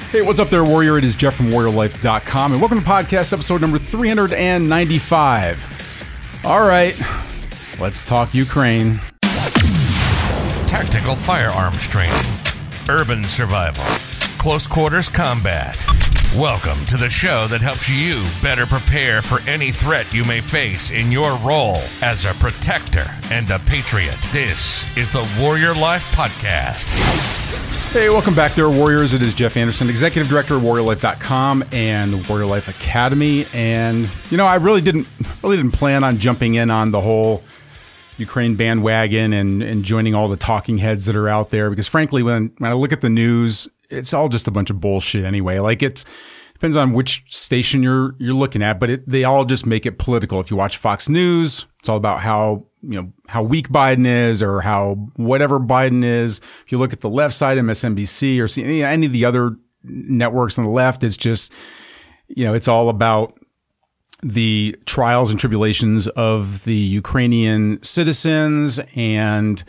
Hey, what's up there, Warrior? It is Jeff from WarriorLife.com, and welcome to podcast episode number 395. All right, let's talk Ukraine. Tactical firearms training, urban survival, close quarters combat. Welcome to the show that helps you better prepare for any threat you may face in your role as a protector and a patriot. This is the Warrior Life Podcast. Hey, welcome back there, Warriors. It is Jeff Anderson, Executive Director of WarriorLife.com and the Warrior Life Academy. And, you know, I really didn't plan on jumping in on the whole Ukraine bandwagon and joining all the talking heads that are out there. Because, frankly, when I look at the news, it's all just a bunch of bullshit anyway. Like, it depends on which station you're looking at, but they all just make it political. If you watch Fox News, it's all about how weak Biden is or how whatever Biden is. If you look at the left side, MSNBC or any of the other networks on the left, it's just, it's all about the trials and tribulations of the Ukrainian citizens and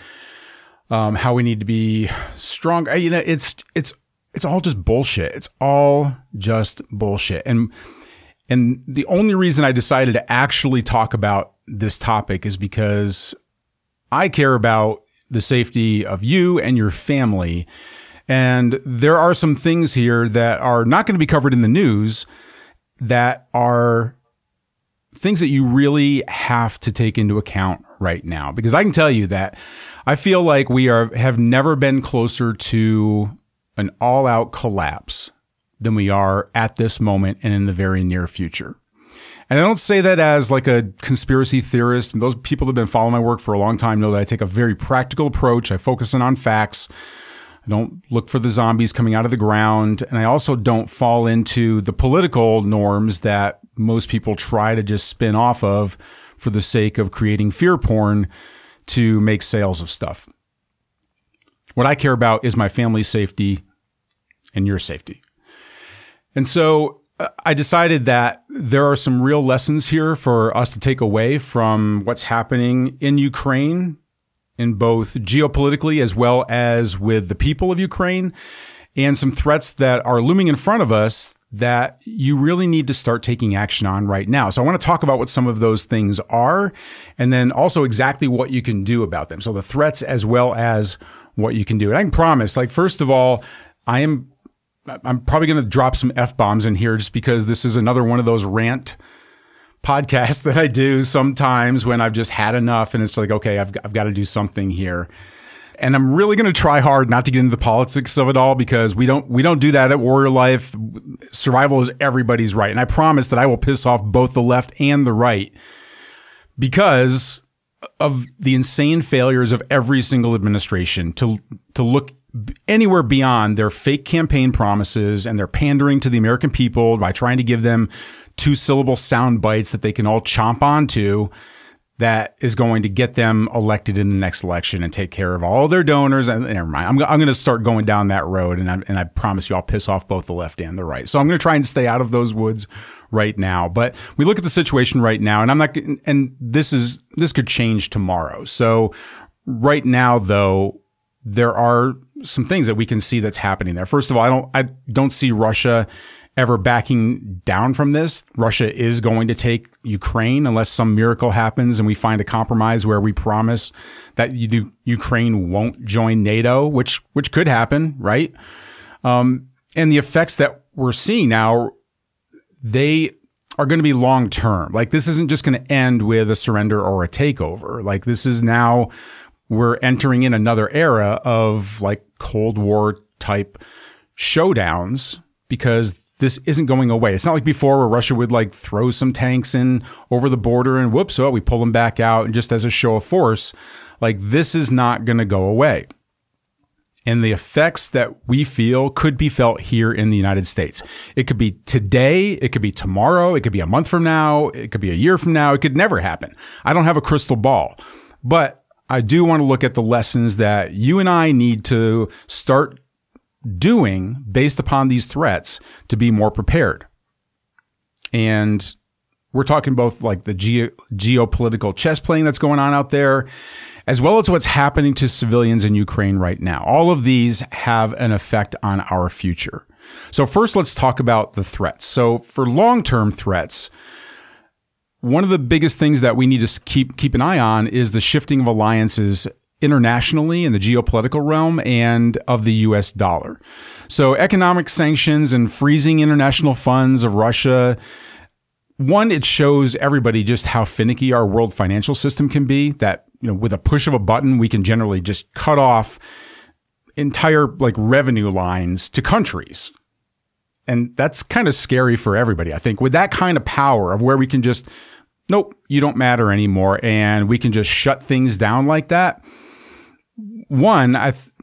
how we need to be strong. It's all just bullshit. It's all just bullshit. And the only reason I decided to actually talk about this topic is because I care about the safety of you and your family. And there are some things here that are not going to be covered in the news that are things that you really have to take into account right now. Because I can tell you that I feel like we have never been closer to an all-out collapse than we are at this moment and in the very near future. And I don't say that as like a conspiracy theorist. Those people that have been following my work for a long time know that I take a very practical approach. I focus in on facts. I don't look for the zombies coming out of the ground. And I also don't fall into the political norms that most people try to just spin off of for the sake of creating fear porn to make sales of stuff. What I care about is my family's safety and your safety. And so I decided that there are some real lessons here for us to take away from what's happening in Ukraine, in both geopolitically as well as with the people of Ukraine, and some threats that are looming in front of us that you really need to start taking action on right now. So I want to talk about what some of those things are, and then also exactly what you can do about them. So the threats as well as what you can do. And I can promise, first of all, I'm probably going to drop some F-bombs in here just because this is another one of those rant podcasts that I do sometimes when I've just had enough and it's like, okay, I've got to do something here. And I'm really going to try hard not to get into the politics of it all because we don't do that at Warrior Life. Survival is everybody's right. And I promise that I will piss off both the left and the right because of the insane failures of every single administration to look anywhere beyond their fake campaign promises and their pandering to the American people by trying to give them 2-syllable sound bites that they can all chomp onto that is going to get them elected in the next election and take care of all their donors. And never mind. I'm going to start going down that road. And I promise you I'll piss off both the left and the right. So I'm going to try and stay out of those woods right now. But we look at the situation right now and this could change tomorrow. So right now, though, there are some things that we can see that's happening there. First of all, I don't see Russia ever backing down from this. Russia is going to take Ukraine unless some miracle happens and we find a compromise where we promise that Ukraine won't join NATO, which could happen, right? And the effects that we're seeing now, they are going to be long term. Like, this isn't just going to end with a surrender or a takeover. Like, this is now we're entering in another era of like Cold War type showdowns because this isn't going away. It's not like before where Russia would like throw some tanks in over the border and whoops, we pull them back out and just as a show of force. Like, this is not going to go away. And the effects that we feel could be felt here in the United States. It could be today. It could be tomorrow. It could be a month from now. It could be a year from now. It could never happen. I don't have a crystal ball, but I do want to look at the lessons that you and I need to start doing based upon these threats to be more prepared. And we're talking both like the geopolitical chess playing that's going on out there, as well as what's happening to civilians in Ukraine right now. All of these have an effect on our future. So first, let's talk about the threats. So for long-term threats, one of the biggest things that we need to keep an eye on is the shifting of alliances internationally in the geopolitical realm and of the US dollar. So economic sanctions and freezing international funds of Russia, one, it shows everybody just how finicky our world financial system can be, that, with a push of a button, we can generally just cut off entire revenue lines to countries. And that's kind of scary for everybody, I think, with that kind of power of where we can just, nope, you don't matter anymore. And we can just shut things down like that. One,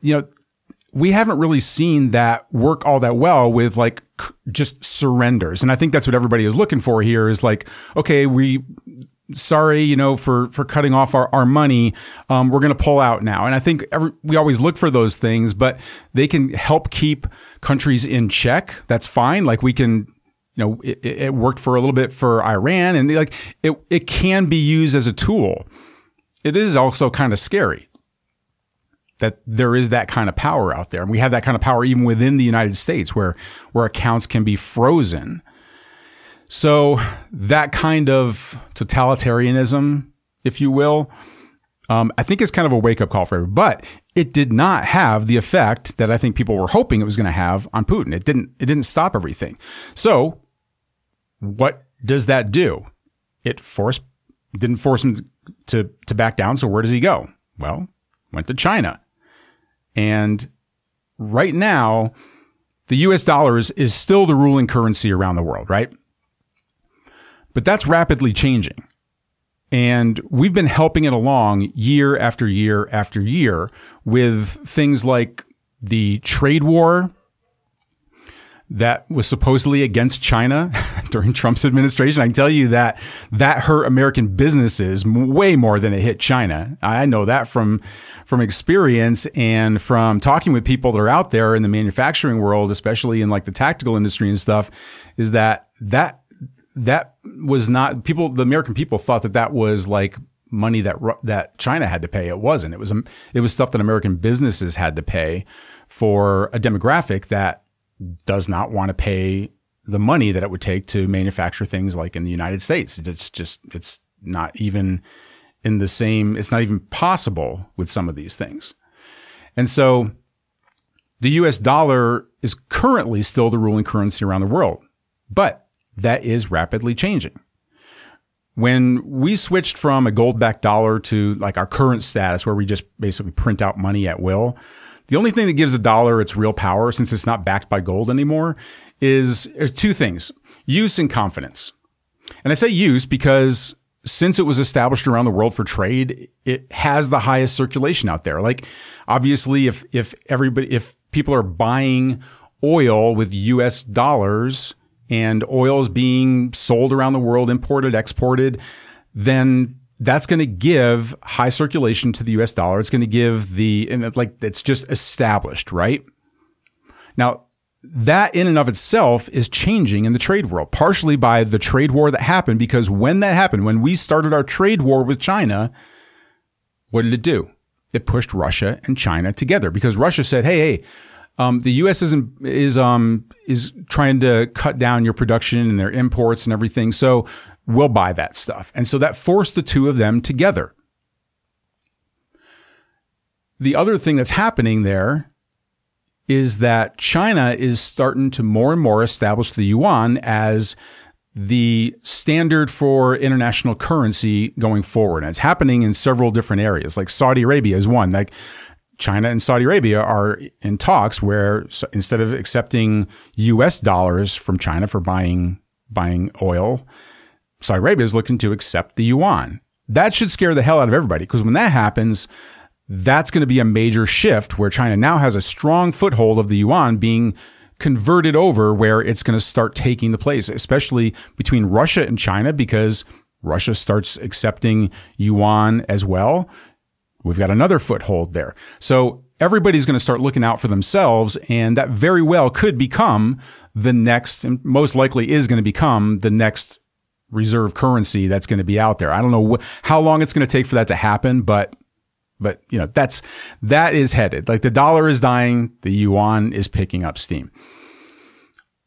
we haven't really seen that work all that well with just surrenders. And I think that's what everybody is looking for here is okay, sorry, for cutting off our money. We're going to pull out now. And I think we always look for those things, but they can help keep countries in check. That's fine. We can, it worked for a little bit for Iran, and it can be used as a tool. It is also kind of scary that there is that kind of power out there. And we have that kind of power even within the United States where accounts can be frozen. So that kind of totalitarianism, if you will, I think is kind of a wake-up call for everybody. But it did not have the effect that I think people were hoping it was going to have on Putin. It didn't stop everything. So what does that do? It didn't force him to back down. So where does he go? Well, went to China. And right now, the US dollar is still the ruling currency around the world, right? But that's rapidly changing. And we've been helping it along year after year after year with things like the trade war that was supposedly against China during Trump's administration. I can tell you that hurt American businesses way more than it hit China. I know that from experience and from talking with people that are out there in the manufacturing world, especially in the tactical industry and stuff, is that was not people. The American people thought that was money that China had to pay. It wasn't. It was stuff that American businesses had to pay for a demographic that does not want to pay the money that it would take to manufacture things like in the United States. It's not even in the same, it's not even possible with some of these things. And so the US dollar is currently still the ruling currency around the world, but that is rapidly changing. When we switched from a gold-backed dollar to our current status where we just basically print out money at will, the only thing that gives a dollar its real power, since it's not backed by gold anymore, is two things: use and confidence. And I say use because since it was established around the world for trade, it has the highest circulation out there. Obviously, if people are buying oil with US dollars and oil is being sold around the world, imported, exported, then that's going to give high circulation to the US dollar. It's going to give it's just established, right? Now, that in and of itself is changing in the trade world, partially by the trade war that happened, because when that happened, when we started our trade war with China, what did it do? It pushed Russia and China together because Russia said, hey, the U.S. is trying to cut down your production and their imports and everything, so we'll buy that stuff. And so that forced the two of them together. The other thing that's happening there is that China is starting to more and more establish the yuan as the standard for international currency going forward. And it's happening in several different areas. Saudi Arabia is one. China and Saudi Arabia are in talks where instead of accepting US dollars from China for buying oil, Saudi Arabia is looking to accept the yuan. That should scare the hell out of everybody, because when that happens, that's going to be a major shift where China now has a strong foothold of the yuan being converted over, where it's going to start taking the place, especially between Russia and China, because Russia starts accepting yuan as well. We've got another foothold there. So everybody's going to start looking out for themselves, and that very well could become the next, and most likely is going to become the next reserve currency that's going to be out there. I don't know how long it's going to take for that to happen, but that is headed. The dollar is dying, the yuan is picking up steam.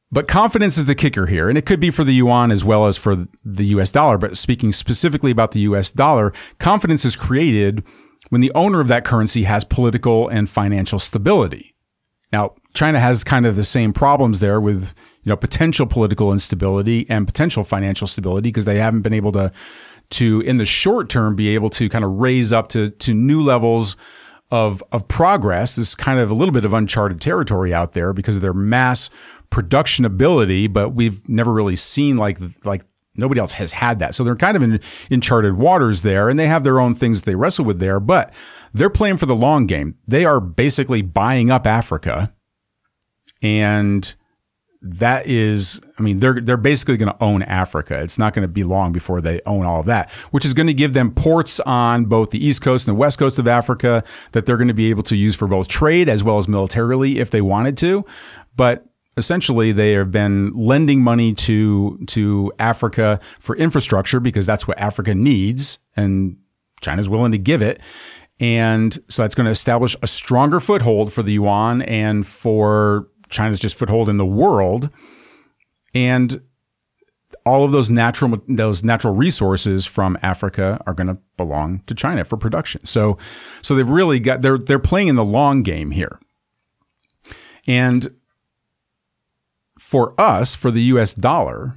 But confidence is the kicker here, and it could be for the yuan as well as for the US dollar. But speaking specifically about the US dollar, confidence is created when the owner of that currency has political and financial stability. Now, China has kind of the same problems there with, potential political instability and potential financial stability because they haven't been able to in the short term be able to kind of raise up to new levels of progress. This is kind of a little bit of uncharted territory out there because of their mass production ability, but we've never really seen like nobody else has had that. So they're kind of in uncharted waters there, and they have their own things that they wrestle with there, but they're playing for the long game. They are basically buying up Africa, and that is, they're basically going to own Africa. It's not going to be long before they own all of that, which is going to give them ports on both the east coast and the west coast of Africa that they're going to be able to use for both trade as well as militarily if they wanted to. But essentially, they have been lending money to Africa for infrastructure because that's what Africa needs, and China's willing to give it. And so that's going to establish a stronger foothold for the yuan and for China's just foothold in the world. And all of those natural resources from Africa are going to belong to China for production. So they've really got, they're playing in the long game here. And for us, for the US dollar,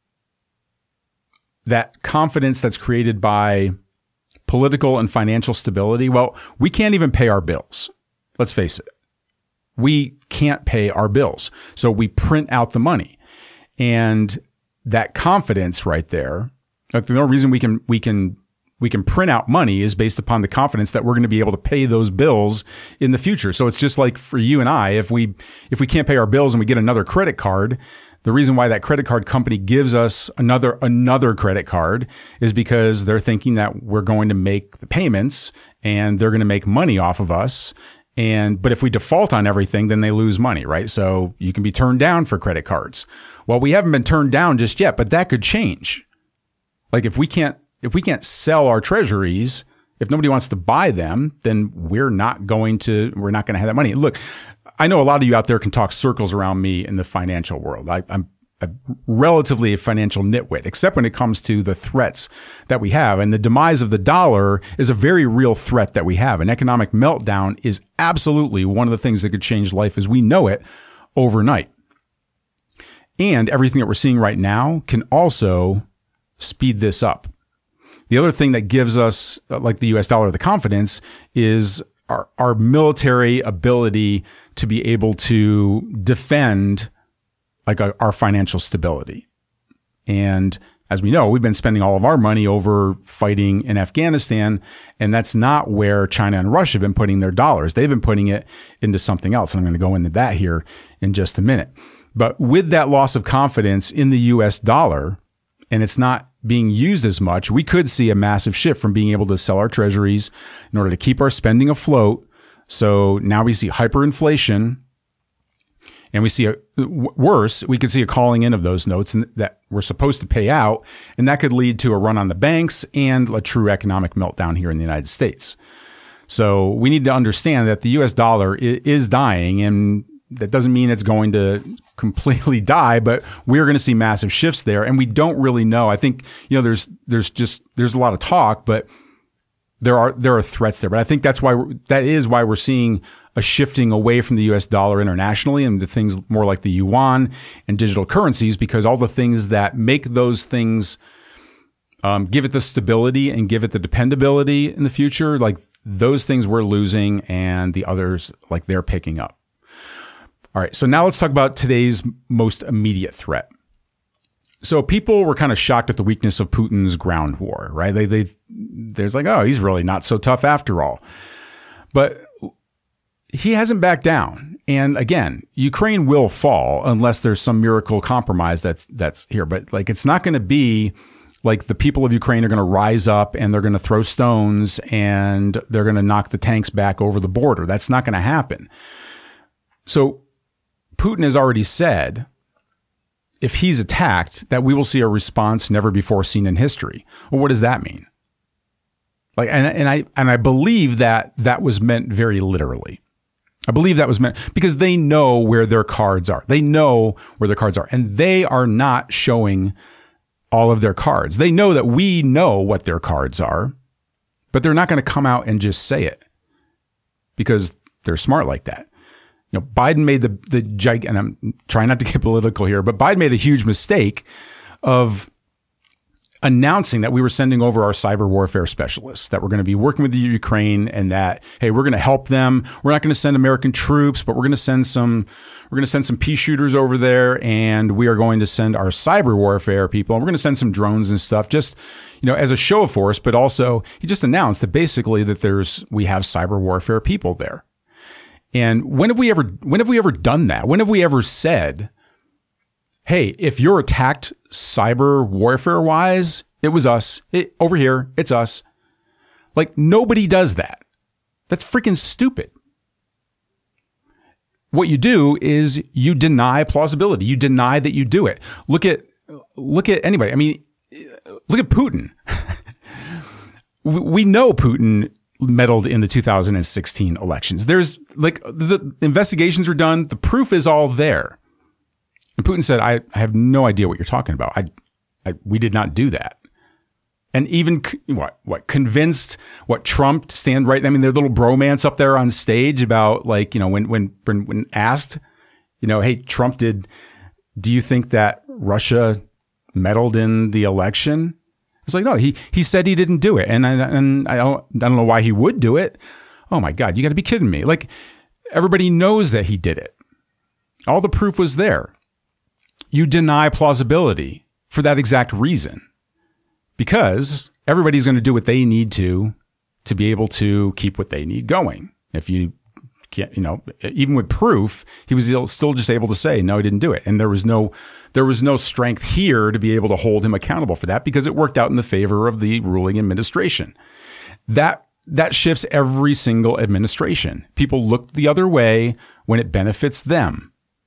that confidence that's created by political and financial stability, well, we can't even pay our bills. Let's face it. We can't pay our bills. So we print out the money. And that confidence right there, the only reason we can print out money is based upon the confidence that we're going to be able to pay those bills in the future. So it's just like for you and I, if we can't pay our bills and we get another credit card, the reason why that credit card company gives us another credit card is because they're thinking that we're going to make the payments and they're going to make money off of us. But if we default on everything, then they lose money, right? So you can be turned down for credit cards. Well, we haven't been turned down just yet, but that could change. Like if we can't sell our treasuries, if nobody wants to buy them, then we're not going to have that money. Look, I know a lot of you out there can talk circles around me in the financial world. I'm relatively a financial nitwit, except when it comes to the threats that we have. And the demise of the dollar is a very real threat that we have. An economic meltdown is absolutely one of the things that could change life as we know it overnight. And everything that we're seeing right now can also speed this up. The other thing that gives us, like the US dollar, the confidence is our military ability to be able to defend like our financial stability. And as we know, we've been spending all of our money over fighting in Afghanistan, and that's not where China and Russia have been putting their dollars. They've been putting it into something else. And I'm going to go into that here in just a minute. But with that loss of confidence in the US dollar, and it's not being used as much, we could see a massive shift from being able to sell our treasuries in order to keep our spending afloat. So now we see hyperinflation, and we see we could see a calling in of those notes that we're supposed to pay out, and that could lead to a run on the banks and a true economic meltdown here in the United States. So we need to understand that the US dollar is dying, and that doesn't mean it's going to completely die, but we're going to see massive shifts there, and we don't really know. I think, there's a lot of talk, but there are threats there. But I think that is why we're seeing a shifting away from the US dollar internationally and to things more like the yuan and digital currencies, because all the things that make those things, give it the stability and give it the dependability in the future, like those things we're losing, and the others, like they're picking up. All right, so now let's talk about today's most immediate threat. So people were kind of shocked at the weakness of Putin's ground war, right? There's like, oh, he's really not so tough after all. But he hasn't backed down. And again, Ukraine will fall unless there's some miracle compromise that's here. But like, it's not going to be like the people of Ukraine are going to rise up and they're going to throw stones and they're going to knock the tanks back over the border. That's not going to happen. So Putin has already said, if he's attacked, that we will see a response never before seen in history. Well, what does that mean? Like, and I believe that was meant very literally. I believe that was meant because they know where their cards are. They know where their cards are, and they are not showing all of their cards. They know that we know what their cards are, but they're not going to come out and just say it because they're smart like that. You know, Biden made the gig, and I'm trying not to get political here, but Biden made a huge mistake of announcing that we were sending over our cyber warfare specialists, that we're going to be working with the Ukraine, and that, hey, we're going to help them. We're not going to send American troops, but we're going to send some pea shooters over there, and we are going to send our cyber warfare people, and we're going to send some drones and stuff, just, you know, as a show of force. But also, he just announced that basically that we have cyber warfare people there. And when have we ever done that? When have we ever said, hey, if you're attacked cyber warfare wise, it was us. Over here, it's us. Like, nobody does that. That's freaking stupid. What you do is you deny plausibility. You deny that you do it. Look at anybody. I mean, look at Putin. We know Putin meddled in the 2016 elections. There's the investigations are done. The proof is all there. And Putin said, I have no idea what you're talking about. We did not do that. And even convinced Trump to stand right. I mean, their little bromance up there on stage about, like, you know, when asked, you know, hey, Trump, do you think that Russia meddled in the election? It's like, no, he said he didn't do it. And I don't know why he would do it. Oh my God, you got to be kidding me. Like, everybody knows that he did it. All the proof was there. You deny plausibility for that exact reason, because everybody's going to do what they need to be able to keep what they need going. If you can't, you know, even with proof, he was still just able to say, no, he didn't do it. And there was no strength here to be able to hold him accountable for that, because it worked out in the favor of the ruling administration. That shifts every single administration. People look the other way when it benefits them.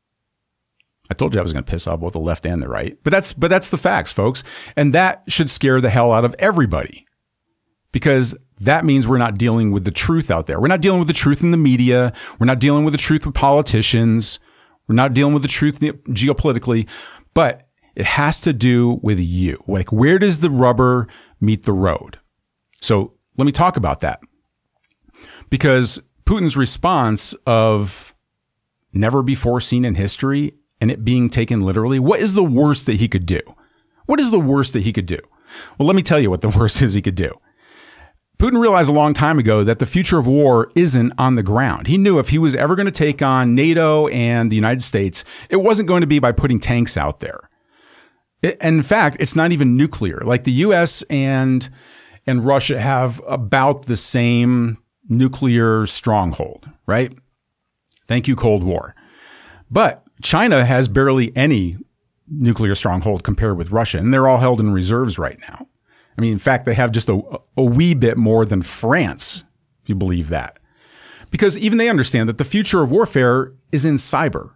I told you I was going to piss off both the left and the right, but that's the facts, folks. And that should scare the hell out of everybody, because that means we're not dealing with the truth out there. We're not dealing with the truth in the media. We're not dealing with the truth with politicians. We're not dealing with the truth geopolitically, but it has to do with you. Like, where does the rubber meet the road? So let me talk about that, because Putin's response of never before seen in history and it being taken literally, what is the worst that he could do? What is the worst that he could do? Well, let me tell you what the worst is he could do. Putin realized a long time ago that the future of war isn't on the ground. He knew if he was ever going to take on NATO and the United States, it wasn't going to be by putting tanks out there. In fact, it's not even nuclear. Like, the US and Russia have about the same nuclear stronghold, right? Thank you, Cold War. But China has barely any nuclear stronghold compared with Russia, and they're all held in reserves right now. I mean, in fact, they have just a wee bit more than France, if you believe that. Because even they understand that the future of warfare is in cyber.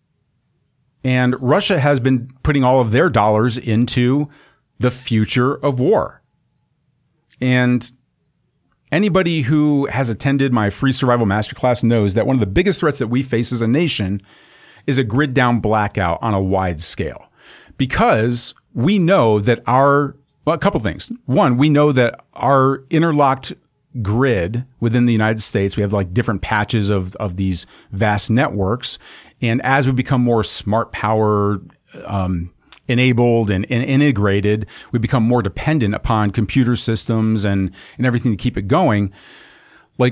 And Russia has been putting all of their dollars into the future of war. And anybody who has attended my free survival masterclass knows that one of the biggest threats that we face as a nation is a grid down blackout on a wide scale. Because we know that a couple things. One, we know that our interlocked grid within the United States, we have like different patches of these vast networks. And as we become more smart power enabled and integrated, we become more dependent upon computer systems and everything to keep it going. Like,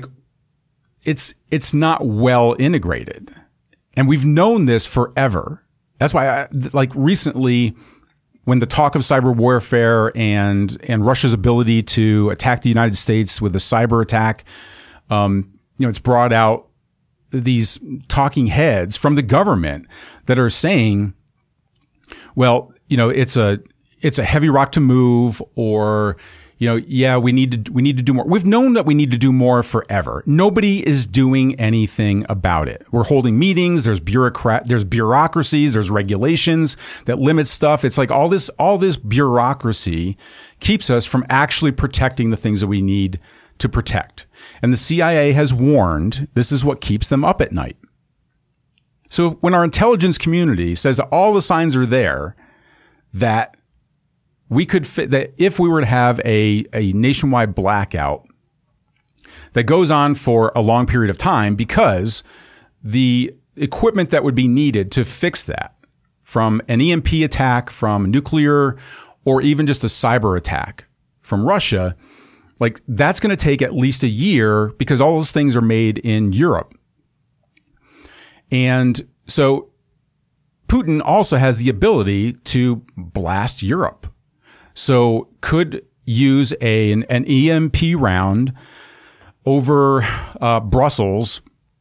it's not well integrated. And we've known this forever. That's why recently, when the talk of cyber warfare and Russia's ability to attack the United States with a cyber attack, it's brought out these talking heads from the government that are saying, well, it's a heavy rock to move, or, we need to do more. We've known that we need to do more forever. Nobody is doing anything about it. We're holding meetings. There's bureaucracies, there's regulations that limit stuff. It's like all this bureaucracy keeps us from actually protecting the things that we need to protect. And the CIA has warned this is what keeps them up at night. So when our intelligence community says that all the signs are there that we could fit, that if we were to have a nationwide blackout that goes on for a long period of time, because the equipment that would be needed to fix that, from an EMP attack, from nuclear, or even just a cyber attack from Russia, like that's going to take at least a year because all those things are made in Europe. And so Putin also has the ability to blast Europe. So could use an EMP round over Brussels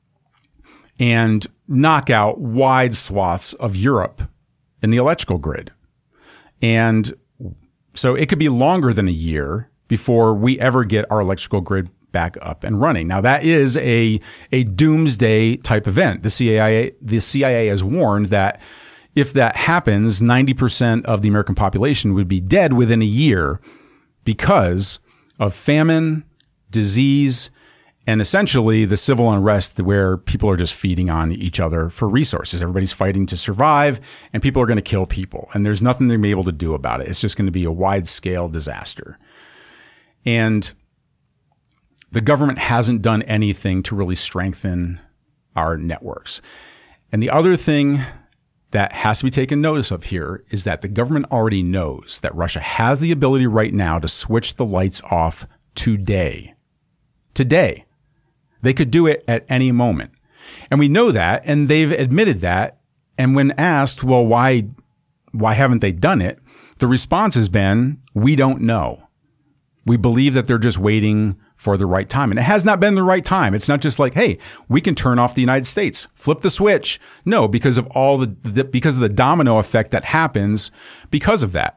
and knock out wide swaths of Europe in the electrical grid. And so it could be longer than a year before we ever get our electrical grid back up and running. Now that is a doomsday type event. The CIA has warned that if that happens, 90% of the American population would be dead within a year because of famine, disease, and essentially the civil unrest where people are just feeding on each other for resources. Everybody's fighting to survive and people are going to kill people. And there's nothing they're going to be able to do about it. It's just going to be a wide scale disaster. And the government hasn't done anything to really strengthen our networks. And the other thing that has to be taken notice of here is that the government already knows that Russia has the ability right now to switch the lights off today. Today. They could do it at any moment. And we know that, and they've admitted that. And when asked, well, why haven't they done it? The response has been, we don't know. We believe that they're just waiting for the right time. And it has not been the right time. It's not just like, hey, we can turn off the United States, flip the switch. No, because of because of the domino effect that happens because of that.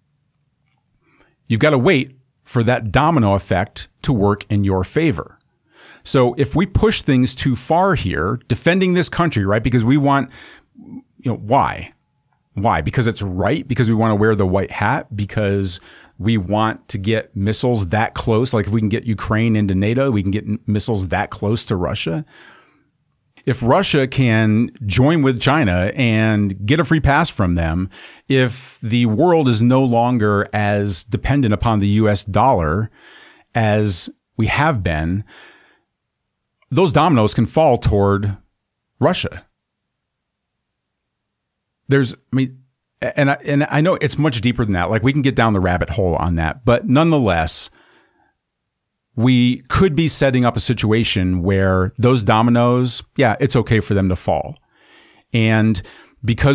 You've got to wait for that domino effect to work in your favor. So if we push things too far here, defending this country, right? Because we want, why? Why? Because it's right? Because we want to wear the white hat? Because we want to get missiles that close? Like if we can get Ukraine into NATO, we can get missiles that close to Russia? If Russia can join with China and get a free pass from them, if the world is no longer as dependent upon the US dollar as we have been, those dominoes can fall toward Russia. And I know it's much deeper than that. Like we can get down the rabbit hole on that, but nonetheless, we could be setting up a situation where those dominoes, yeah, it's okay for them to fall. And because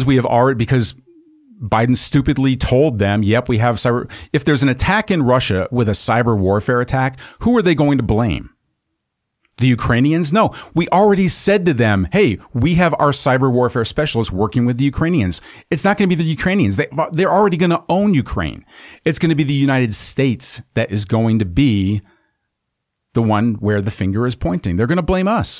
Biden stupidly told them, yep, we have cyber. If there's an attack in Russia with a cyber warfare attack, who are they going to blame? The Ukrainians? No, we already said to them, hey, we have our cyber warfare specialists working with the Ukrainians. It's not going to be the Ukrainians. They're already going to own Ukraine. It's going to be the United States that is going to be the one where the finger is pointing. They're going to blame us.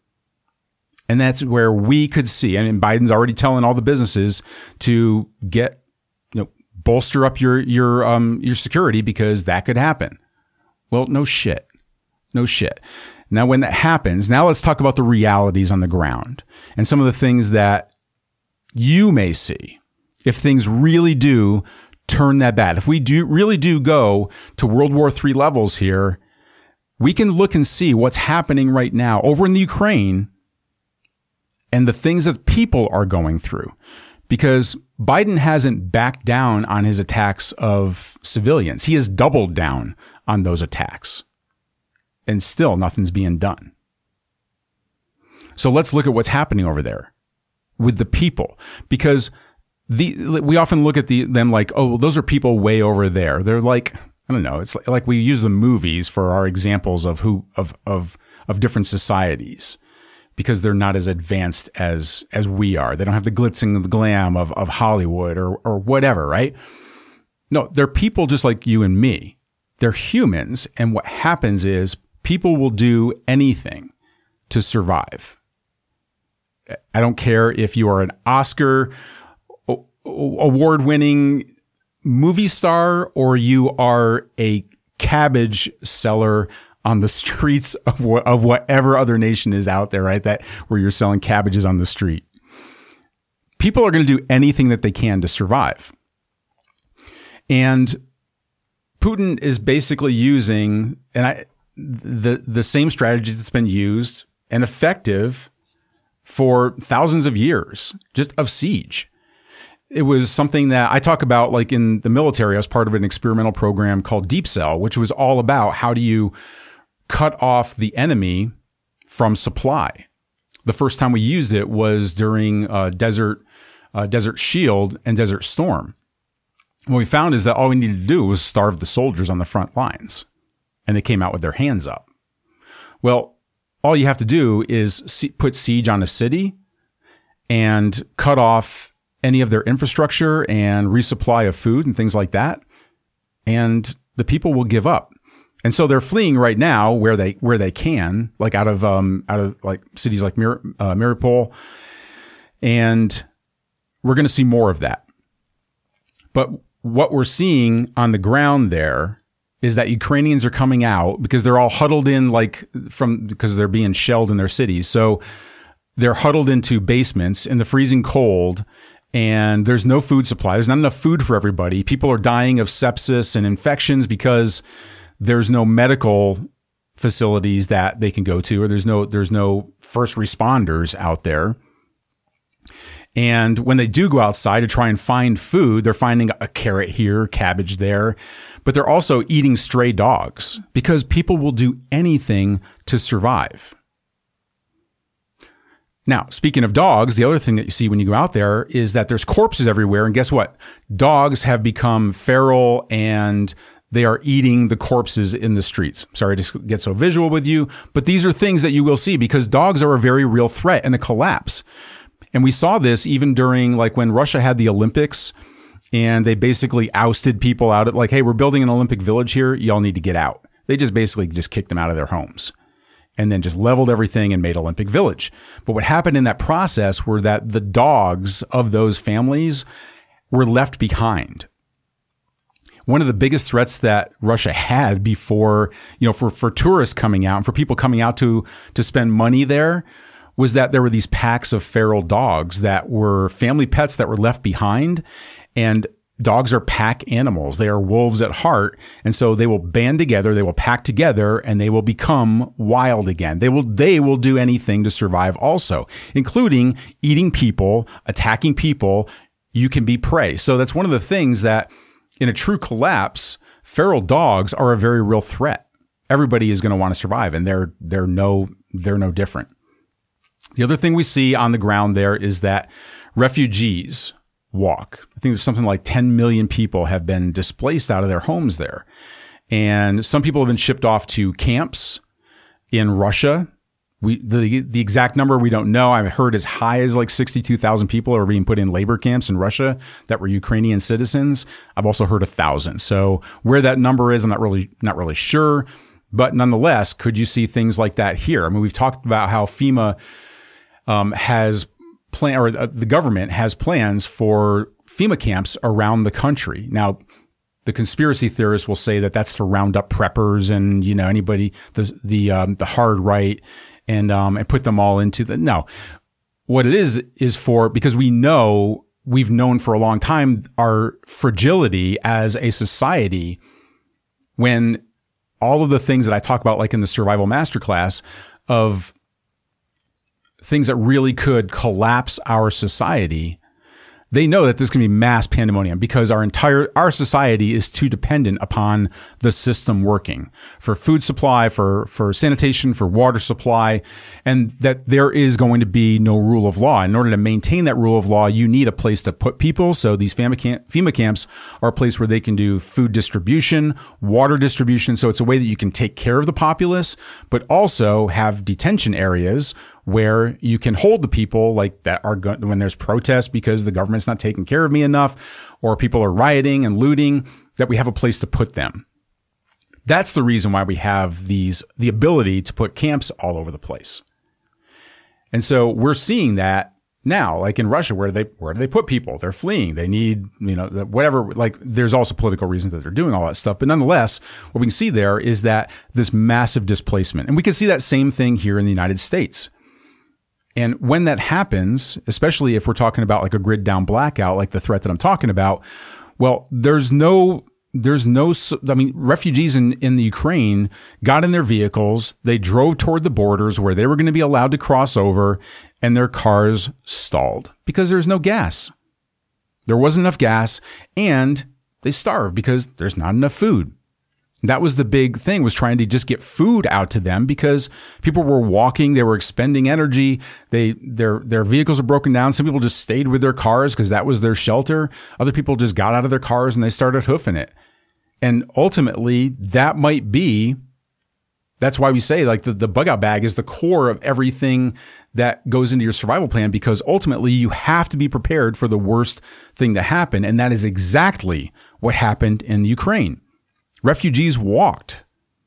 And that's where we could see, and Biden's already telling all the businesses to get, bolster up your security because that could happen. Well, no shit. No shit. Now, when that happens, now let's talk about the realities on the ground and some of the things that you may see if things really do turn that bad. If we really do go to World War III levels here, we can look and see what's happening right now over in the Ukraine and the things that people are going through, because Biden hasn't backed down on his attacks of civilians. He has doubled down on those attacks. And still nothing's being done. So let's look at what's happening over there with the people, because we often look at them like, oh, well, those are people way over there. They're like, I don't know. It's like we use the movies for our examples of of different societies because they're not as advanced as we are. They don't have the glitz and the glam of Hollywood or whatever, right? No, they're people just like you and me. They're humans. And what happens is people will do anything to survive. I don't care if you are an Oscar award-winning movie star or you are a cabbage seller on the streets of whatever other nation is out there, right? That where you're selling cabbages on the street. People are going to do anything that they can to survive. And Putin is basically using the same strategy that's been used and effective for thousands of years, just of siege. It was something that I talk about, like in the military. I was part of an experimental program called Deep Cell, which was all about how do you cut off the enemy from supply. The first time we used it was during Desert Shield and Desert Storm. What we found is that all we needed to do was starve the soldiers on the front lines, and they came out with their hands up. Well, all you have to do is put siege on a city and cut off any of their infrastructure and resupply of food and things like that, and the people will give up. And so they're fleeing right now where they can, like out of like cities like Mariupol, and we're going to see more of that. But what we're seeing on the ground there is that Ukrainians are coming out because they're all huddled in, because they're being shelled in their cities. So they're huddled into basements in the freezing cold, and there's no food supply. There's not enough food for everybody. People are dying of sepsis and infections because there's no medical facilities that they can go to, or there's no first responders out there. And when they do go outside to try and find food, they're finding a carrot here, cabbage there, but they're also eating stray dogs because people will do anything to survive. Now, speaking of dogs, the other thing that you see when you go out there is that there's corpses everywhere. And guess what? Dogs have become feral and they are eating the corpses in the streets. Sorry to get so visual with you, but these are things that you will see because dogs are a very real threat and a collapse. And we saw this even during when Russia had the Olympics and they basically ousted people out at hey, we're building an Olympic village here. Y'all need to get out. They just basically kicked them out of their homes and then just leveled everything and made Olympic Village. But what happened in that process were that the dogs of those families were left behind. One of the biggest threats that Russia had before, for tourists coming out and for people coming out to spend money there was that there were these packs of feral dogs that were family pets that were left behind. And dogs are pack animals. They are wolves at heart. And so they will band together, they will pack together, and they will become wild again. They will do anything to survive also, including eating people, attacking people. You can be prey. So that's one of the things that in a true collapse, feral dogs are a very real threat. Everybody is going to want to survive, and they're no different. The other thing we see on the ground there is that refugees walk. I think there's something like 10 million people have been displaced out of their homes there. And some people have been shipped off to camps in Russia. The exact number we don't know. I've heard as high as 62,000 people are being put in labor camps in Russia that were Ukrainian citizens. I've also heard 1,000. So where that number is, I'm not really sure. But nonetheless, could you see things like that here? I mean, we've talked about how FEMA the government has plans for FEMA camps around the country. Now, the conspiracy theorists will say that that's to round up preppers and anybody the hard right and put them all into the no. What it is for, because we've known for a long time our fragility as a society when all of the things that I talk about, like in the Survival Masterclass, of things that really could collapse our society, they know that this can be mass pandemonium because our society is too dependent upon the system working for food supply, for sanitation, for water supply, and that there is going to be no rule of law. In order to maintain that rule of law, you need a place to put people. So these FEMA camps are a place where they can do food distribution, water distribution. So it's a way that you can take care of the populace, but also have detention areas where you can hold the people when there's protests because the government's not taking care of me enough, or people are rioting and looting, that we have a place to put them. That's the reason why we have the ability to put camps all over the place. And so we're seeing that Now, like in Russia, where do they put people? They're fleeing. They need, whatever, like there's also political reasons that they're doing all that stuff. But nonetheless, what we can see there is that this massive displacement. And we can see that same thing here in the United States. And when that happens, especially if we're talking about like a grid down blackout, like the threat that I'm talking about, well, refugees in the Ukraine got in their vehicles. They drove toward the borders where they were going to be allowed to cross over, and their cars stalled because there's no gas. There wasn't enough gas, and they starved because there's not enough food. That was the big thing, was trying to just get food out to them because people were walking, they were expending energy, their vehicles were broken down. Some people just stayed with their cars because that was their shelter. Other people just got out of their cars and they started hoofing it. And ultimately, that's why we say like the bug out bag is the core of everything that goes into your survival plan, because ultimately you have to be prepared for the worst thing to happen. And that is exactly what happened in Ukraine. Refugees walked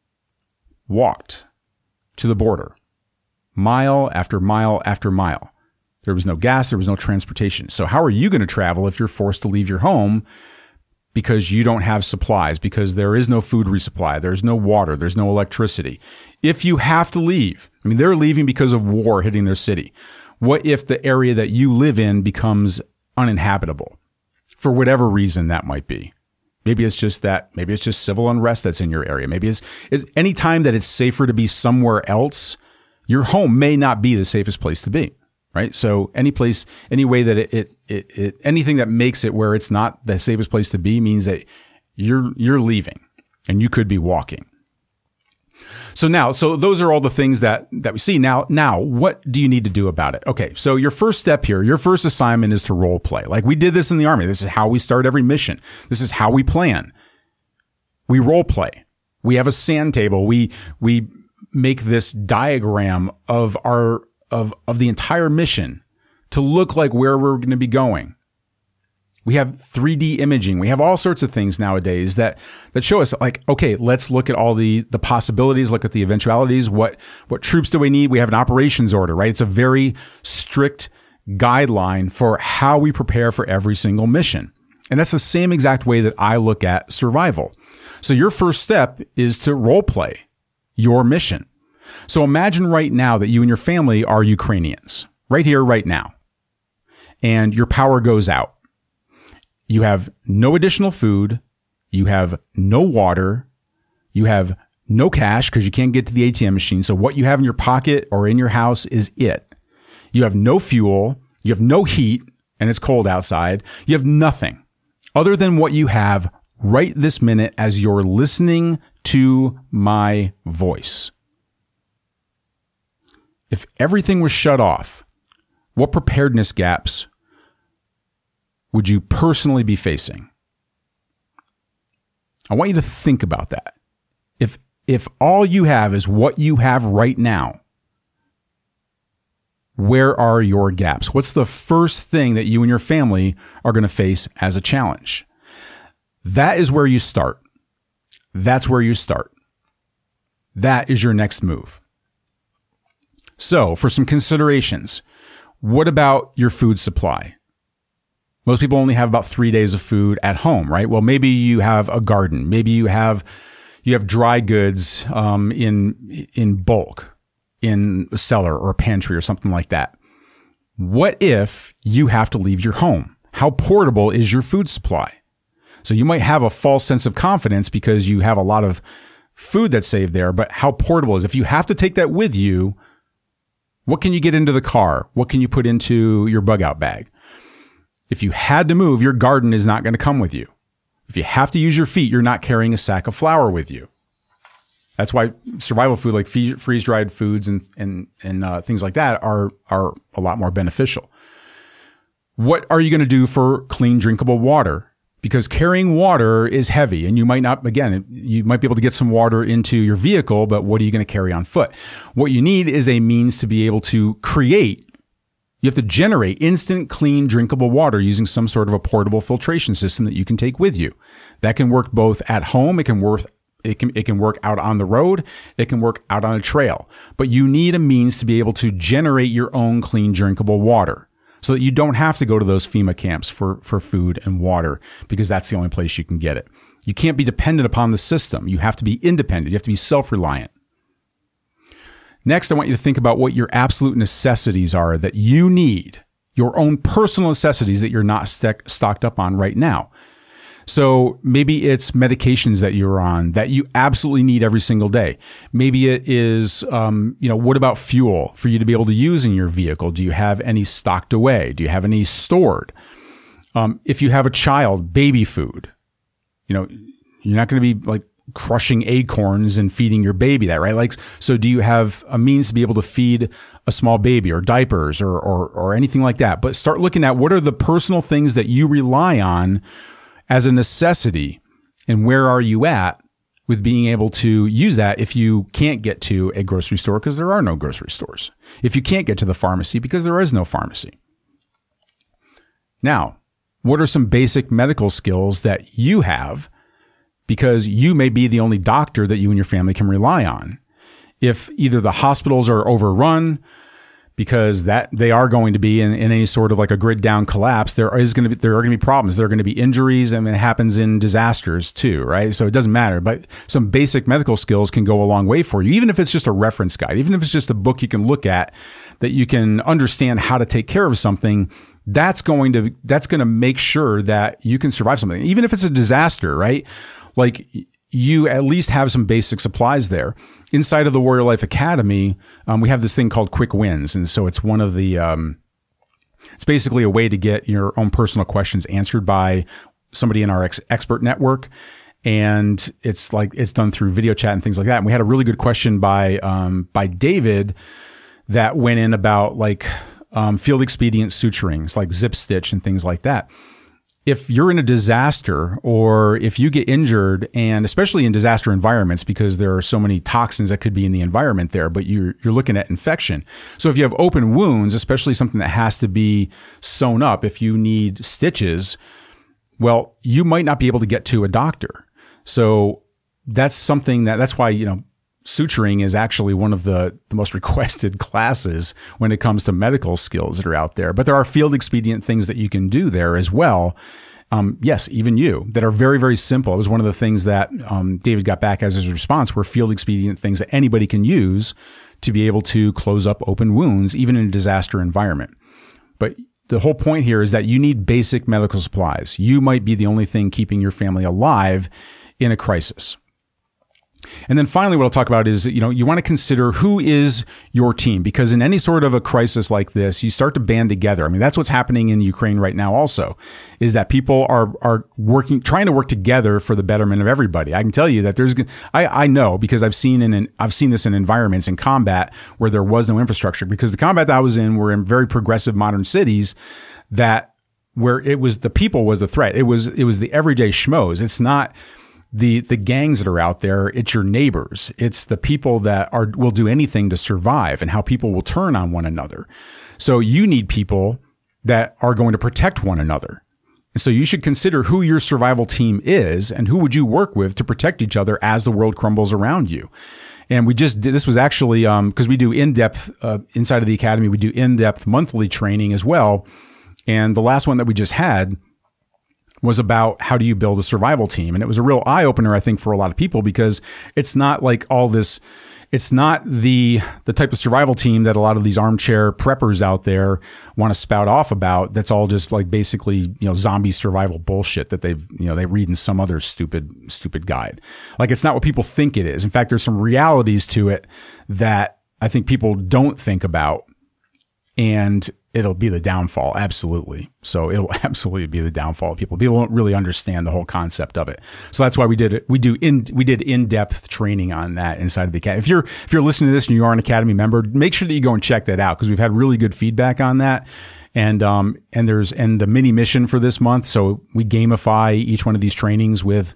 to the border, mile after mile after mile. There was no gas, there was no transportation. So how are you going to travel if you're forced to leave your home because you don't have supplies, because there is no food resupply, there's no water, there's no electricity? If you have to leave, they're leaving because of war hitting their city. What if the area that you live in becomes uninhabitable for whatever reason that might be? Maybe it's just civil unrest that's in your area. Maybe it's any time that it's safer to be somewhere else, your home may not be the safest place to be, right? So any way that anything that makes it where it's not the safest place to be means that you're leaving and you could be walking. So those are all the things that we see. Now, what do you need to do about it? Okay, so your first step here, your first assignment is to role play. Like we did this in the Army. This is how we start every mission. This is how we plan. We role play. We have a sand table. We make this diagram of the entire mission to look like where we're going to be going. We have 3D imaging. We have all sorts of things nowadays that show us like, okay, let's look at all the possibilities, look at the eventualities. What troops do we need? We have an operations order, right? It's a very strict guideline for how we prepare for every single mission. And that's the same exact way that I look at survival. So your first step is to role play your mission. So imagine right now that you and your family are Ukrainians, right here, right now, and your power goes out. You have no additional food. You have no water. You have no cash because you can't get to the ATM machine. So what you have in your pocket or in your house is it. You have no fuel. You have no heat, and it's cold outside. You have nothing other than what you have right this minute as you're listening to my voice. If everything was shut off, what preparedness gaps would you personally be facing? I want you to think about that. If all you have is what you have right now, where are your gaps? What's the first thing that you and your family are going to face as a challenge? That is where you start. That's where you start. That is your next move. So, for some considerations, what about your food supply? Most people only have about 3 days of food at home, right? Well, maybe you have a garden. Maybe you have dry goods in bulk in a cellar or a pantry or something like that. What if you have to leave your home? How portable is your food supply? So you might have a false sense of confidence because you have a lot of food that's saved there, but how portable is it? If you have to take that with you, what can you get into the car? What can you put into your bug out bag? If you had to move, your garden is not going to come with you. If you have to use your feet, you're not carrying a sack of flour with you. That's why survival food like freeze-dried foods and things like that are a lot more beneficial. What are you going to do for clean, drinkable water? Because carrying water is heavy, and you might be able to get some water into your vehicle, but what are you going to carry on foot? What you need is a means to be able to create. You have to generate instant, clean, drinkable water using some sort of a portable filtration system that you can take with you. That can work both at home. It can work out on the road. It can work out on a trail. But you need a means to be able to generate your own clean, drinkable water. so that you don't have to go to those FEMA camps for food and water, because that's the only place you can get it. You can't be dependent upon the system. You have to be independent. You have to be self-reliant. Next, I want you to think about what your absolute necessities are that you need, your own personal necessities that you're not stocked up on right now. So maybe it's medications that you're on that you absolutely need every single day. Maybe it is, what about fuel for you to be able to use in your vehicle? Do you have any stocked away? Do you have any stored? If you have a child, baby food, you're not going to be like crushing acorns and feeding your baby that, right? Like, so do you have a means to be able to feed a small baby, or diapers, or anything like that? But start looking at what are the personal things that you rely on as a necessity, and where are you at with being able to use that if you can't get to a grocery store because there are no grocery stores, if you can't get to the pharmacy because there is no pharmacy. Now, what are some basic medical skills that you have, because you may be the only doctor that you and your family can rely on? If either the hospitals are overrun, because that they are going to be in any sort of like a grid down collapse, there are going to be problems. There are going to be injuries, and it happens in disasters too, right? So it doesn't matter, but some basic medical skills can go a long way for you, even if it's just a reference guide, even if it's just a book you can look at that you can understand how to take care of something. That's going to make sure that you can survive something, even if it's a disaster, right? Like, you at least have some basic supplies there. Inside of the Warrior Life Academy, we have this thing called Quick Wins. And so it's one of the, it's basically a way to get your own personal questions answered by somebody in our expert network. And it's done through video chat and things like that. And we had a really good question by David that went in about field expedient suturings, like zip stitch and things like that. If you're in a disaster, or if you get injured, and especially in disaster environments, because there are so many toxins that could be in the environment there, but you're looking at infection. So if you have open wounds, especially something that has to be sewn up, if you need stitches, well, you might not be able to get to a doctor. So that's something that's why, suturing is actually one of the most requested classes when it comes to medical skills that are out there. But there are field expedient things that you can do there as well. Yes, even you, that are very, very simple. It was one of the things that David got back as his response, were field expedient things that anybody can use to be able to close up open wounds, even in a disaster environment. But the whole point here is that you need basic medical supplies. You might be the only thing keeping your family alive in a crisis. And then finally, what I'll talk about is, you want to consider who is your team, because in any sort of a crisis like this, you start to band together. I mean, that's what's happening in Ukraine right now also, is that people are trying to work together for the betterment of everybody. I can tell you that I know, because I've seen this in environments in combat where there was no infrastructure, because the combat that I was in were in very progressive modern cities where it was the people was the threat. It was the everyday schmoes. It's not the gangs that are out there. It's your neighbors. It's the people that will do anything to survive, and how people will turn on one another. So you need people that are going to protect one another. And so you should consider who your survival team is, and who would you work with to protect each other as the world crumbles around you. And this was actually, because we do in-depth, inside of the academy, we do in-depth monthly training as well. And the last one that we just had was about how do you build a survival team. And it was a real eye opener, I think, for a lot of people, because it's not like all this, it's not the type of survival team that a lot of these armchair preppers out there want to spout off about. That's all just like basically, zombie survival bullshit that they read in some other stupid guide. Like, it's not what people think it is. In fact, there's some realities to it that I think people don't think about, and it'll be the downfall. Absolutely. So it'll absolutely be the downfall of people. People don't really understand the whole concept of it. So that's why we did it. We did in-depth training on that inside of the academy. If you're listening to this and you are an academy member, make sure that you go and check that out, because we've had really good feedback on that. And the mini mission for this month. So we gamify each one of these trainings with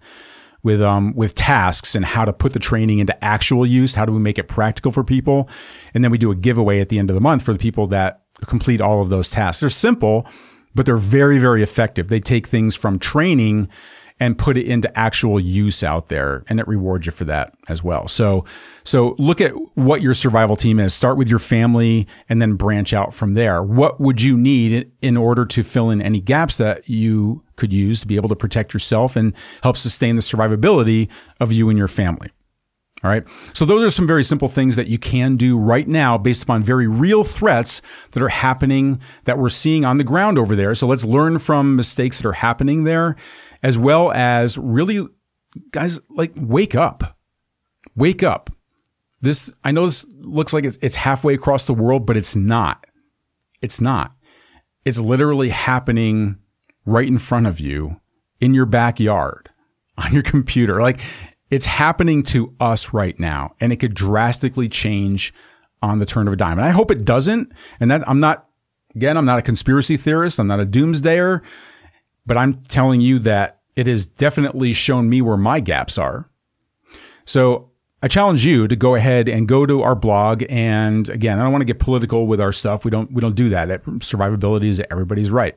tasks, and how to put the training into actual use. How do we make it practical for people? And then we do a giveaway at the end of the month for the people that complete all of those tasks. They're simple, but they're very, very effective. They take things from training and put it into actual use out there, and it rewards you for that as well. So look at what your survival team is. Start with your family and then branch out from there. What would you need in order to fill in any gaps that you could use to be able to protect yourself and help sustain the survivability of you and your family? All right. So those are some very simple things that you can do right now based upon very real threats that are happening that we're seeing on the ground over there. So let's learn from mistakes that are happening there, as well as really, guys, like wake up. Wake up. I know this looks like it's halfway across the world, but it's not. It's not. It's literally happening right in front of you in your backyard on your computer. Like, it's happening to us right now, and it could drastically change on the turn of a dime. And I hope it doesn't. And that I'm not a conspiracy theorist. I'm not a doomsdayer, but I'm telling you that it has definitely shown me where my gaps are. So I challenge you to go ahead and go to our blog. And again, I don't want to get political with our stuff. We don't do that. Survivability is everybody's right.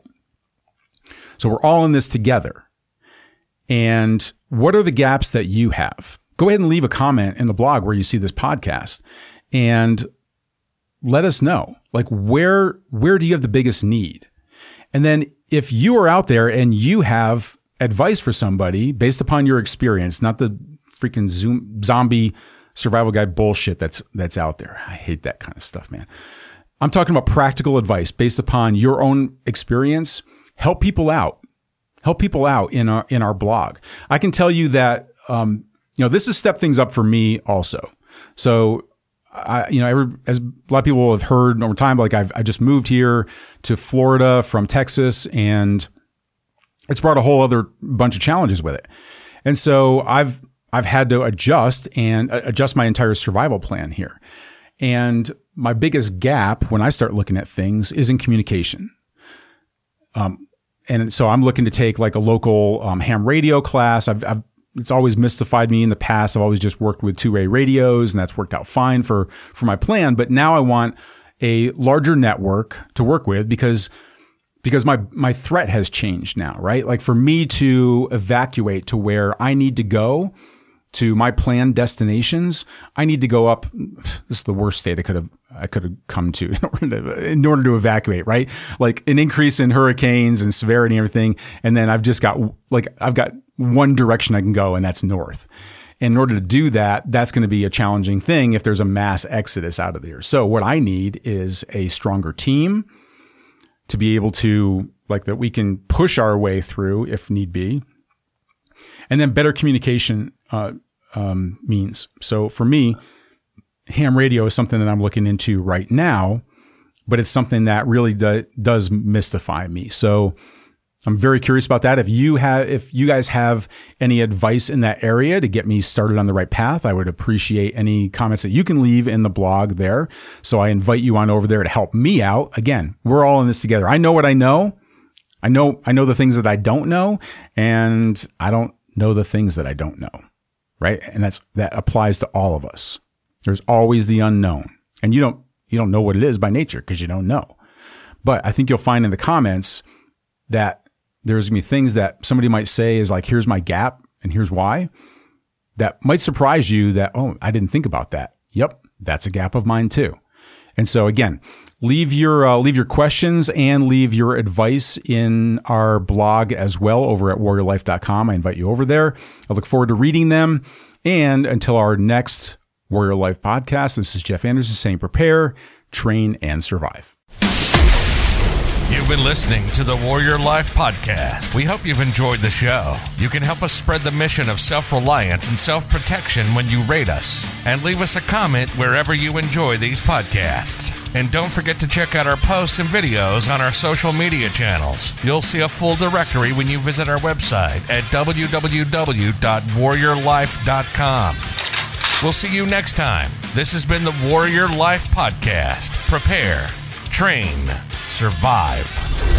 So we're all in this together. And what are the gaps that you have? Go ahead and leave a comment in the blog where you see this podcast and let us know, like, where do you have the biggest need? And then if you are out there and you have advice for somebody based upon your experience, not the freaking zombie survival guide bullshit that's out there. I hate that kind of stuff, man. I'm talking about practical advice based upon your own experience. Help people out. Help people out in our blog. I can tell you that, this has stepped things up for me also. So, as a lot of people have heard over time, like I just moved here to Florida from Texas, and it's brought a whole other bunch of challenges with it. And so I've had to adjust my entire survival plan here. And my biggest gap when I start looking at things is in communication. And so I'm looking to take like a local ham radio class. It's always mystified me in the past. I've always just worked with two-way radios, and that's worked out fine for my plan. But now I want a larger network to work with because my threat has changed now, right? Like, for me to evacuate to where I need to go to my planned destinations, I need to go up. This is the worst state I could have come to in order to evacuate, right? Like an increase in hurricanes and severity and everything. And then I've got one direction I can go, and that's north. And in order to do that, that's going to be a challenging thing if there's a mass exodus out of there. So what I need is a stronger team to be able to, like, that we can push our way through if need be. And then better communication means. So for me, ham radio is something that I'm looking into right now, but it's something that really does mystify me. So I'm very curious about that. If you guys have any advice in that area to get me started on the right path, I would appreciate any comments that you can leave in the blog there. So I invite you on over there to help me out. Again, we're all in this together. I know what I know. I know the things that I don't know, and I don't know the things that I don't know. Right? And that applies to all of us. There's always the unknown, and you don't know what it is by nature because you don't know. But I think you'll find in the comments that there's going to be things that somebody might say is like, here's my gap and here's why. That might surprise you that, oh, I didn't think about that. Yep. That's a gap of mine too. And so again, leave your questions and leave your advice in our blog as well over at warriorlife.com. I invite you over there. I look forward to reading them. And until our next Warrior Life podcast, this is Jeff Anderson saying prepare, train, and survive. You've been listening to the Warrior Life Podcast. We hope you've enjoyed the show. You can help us spread the mission of self-reliance and self-protection when you rate us. And leave us a comment wherever you enjoy these podcasts. And don't forget to check out our posts and videos on our social media channels. You'll see a full directory when you visit our website at www.warriorlife.com. We'll see you next time. This has been the Warrior Life Podcast. Prepare, train, survive.